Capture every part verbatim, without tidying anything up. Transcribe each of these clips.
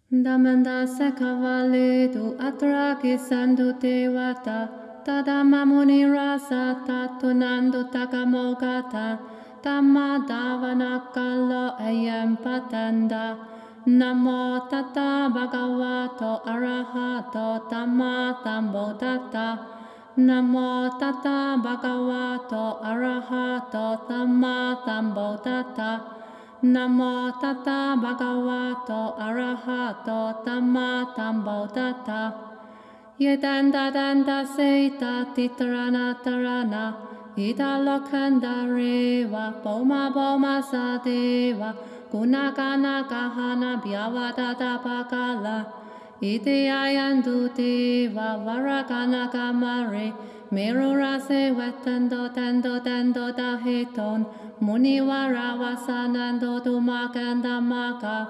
Damanda sakavale tu atraki sandu devata tadama muni rasa tatunando takamogata tamma davana kalo ayam patanda namo tata bhagavato arahato tamma tambodata namo tata bhagavato arahato tamma tambodata Namo tata bhagavato arahato tamma tambodata Yedanda danda seita titarana tarana Ida lokanda reva boma boma sadeva Gunagana kahana bhyavadada bhagala Iti ayandu deva varagana kamare Meru rase wetando tendo tendo dahiton Muniwara vasanando dumakanda maka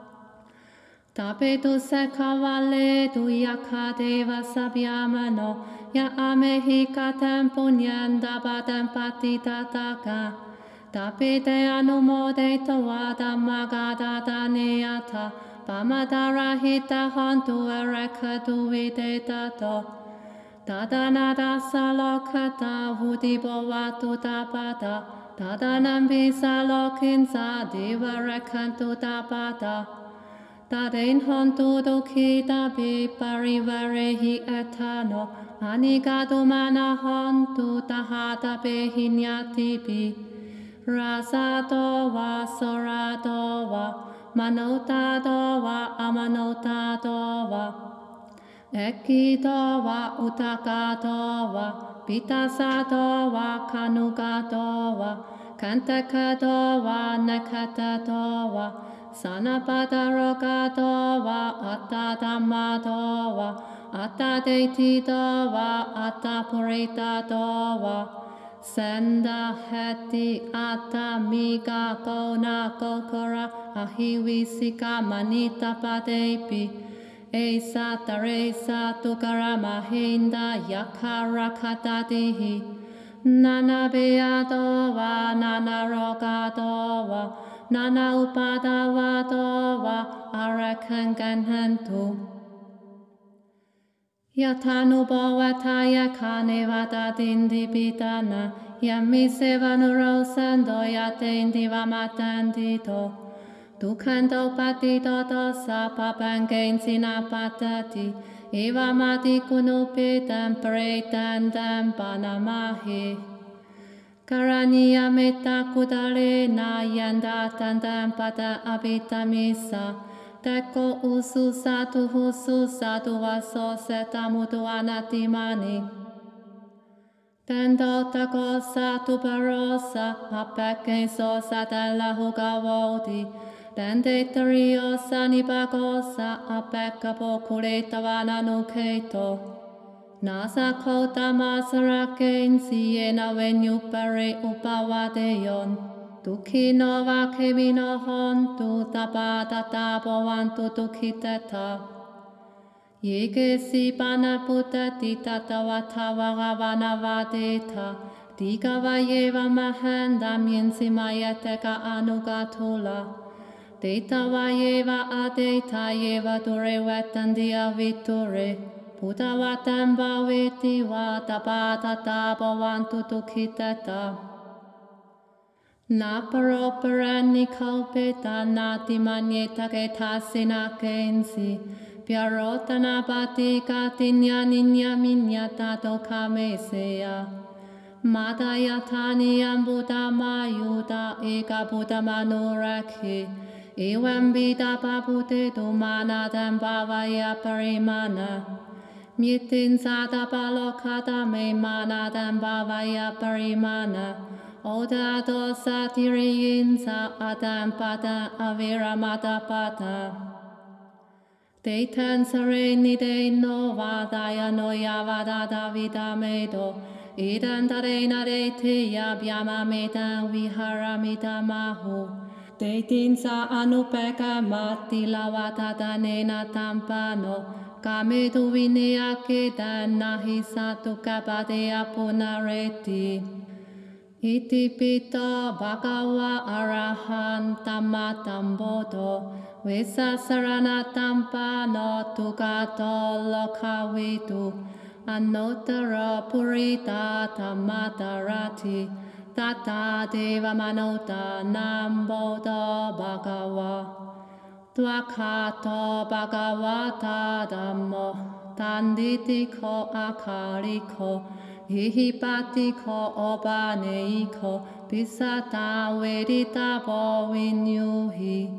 Tapetu sekavale tu yakadeva sabhyamano Ya amehi katam punyanda badam patitataka Tapite anumode tawada magada daneyata Pamadara hita hantu erekadu videtato Tadanada salokata vudibovatu tapata Tadanambi salokinsa divarekantu tapata Tadain hontu dokita bi parivarehi etano Anigadu mana hontu tahata behinyati bi Rasato va sorato va Manotato va amanotato va Ekito va utakato va Pitasato va kanugato va Kantakato va nakatato va Sanapadarogato va Attadamato va Attadetito va Attapuritato va Senda heti atamiga gona gokora ahiwisika manita padepi Esa taresa tukara mahinda yakara katadihi Nana beadova, nana rogadova, nana upadavadova, arakanganhantu Yatanu bhavataya kanevada dindi bidana Yami sevanuro sando yatendi vamatandito Dukhanto patito dosa papangensina patati Eva mati kunupitam paretandam panamahi Karaniya metta kudale na yanda tandam pada abitamisa Teko usu satu husu satu vaso setamutu anatimani Tendo tako satu parosa apekenso satella hugavodi Tende tario sanibagosa apekapo kuretavana nuketo Nasa kota masarakensi ena venyu pare upavadeyon Dukhino va kemino hontu tapata tapavantu dukhitata Yeke si pana putati tatavattavagavana vadeta Digava yeva mahanda miensi mayateka anugatula Deta yeva adeta yeva dure vetandia viture Putavatam bhaveti va tapata tapavantu dukhitata Na paroparani kalpeta nati manyeta ketasina kensi Pyarotana bati katinya ninya minya tato kameseya Madaya tani ambuta mayuta eka buta manurakhi Evam bida babute dumana dambhavaya parimana Myitin sada balokata me mana dambhavaya parimana Oda dosa tiriyinsa adam pada aviramata pada Detan sereni de no vadaya no yavada davida medo Idan tarena de te yabhyama medan viharamita mahu Detin sa anupeka mati lavata danena tampano Kamedu vinea kedan nahi satu kapadea punareti Iti pito bhagava arahan tammatambodo vesa sarana tampa no tukato lokavitu anotara purita tammatarati tata deva manota nambodo bhagava Tvakato bhagavata dhammo tanditiko akariko hihipatiko obaneiko pisata vedita bo vinyuhi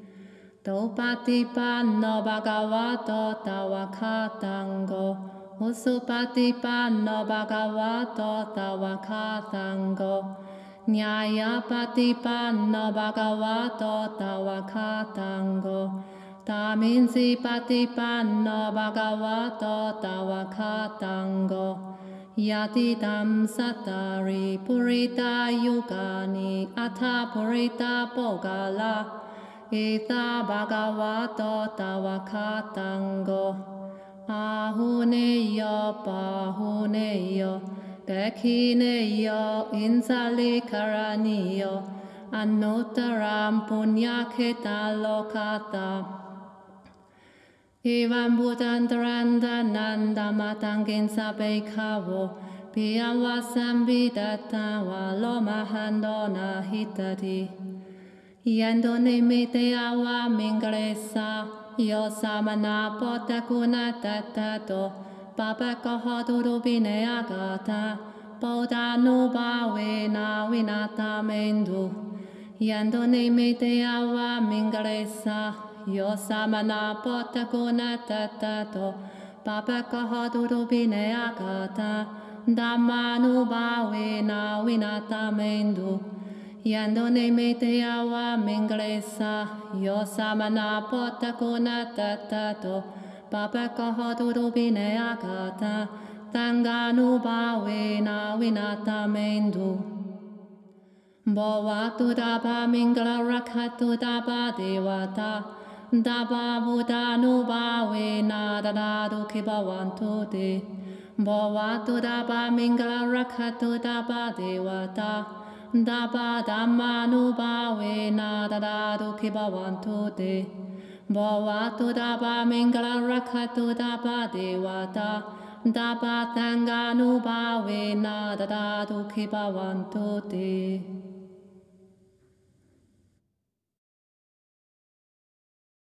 Topatipanno bhagavato tawakatango Usupatipanno bhagavato tawakatango Nyayapatipanno bhagavato tawakatango Taminsi patipanno bhagavato tawakatango Yatidam satari purita yugani atha purita pogala Ita bhagavato tawakatango Ahuneyo pahuneyo Dekhineyo insalikaraniyo Anuttaram punyaketa lokata Evam buddhantarandanandamatangin sabekavo Piyam vasam vidatan valomahandona hitati Yendo nimite awa mingresa Yo samana potakuna tatato Papakaho durubine agata Bodha nubawe na winata mendu Yendo nimite awa mingresa Yo samana potakuna tatato Papakaho durubine agata Dhamma nubawe na winata mendu Yendo nimite awa mingresa Yo samana potakuna tatato Papakaho durubine agata Tanganu bawe na winata mendu Bhavatu daba mingla rakhatu daba devata Daba buddhanu bawe na dadadu kibavantu de Bhavatu daba mingla rakhatu daba devata Daba dhammanu bawe na dadadu kibavantu de Bhavatu daba mingla rakhatu daba devata Daba tanganu bawe na dadadu kibavantu de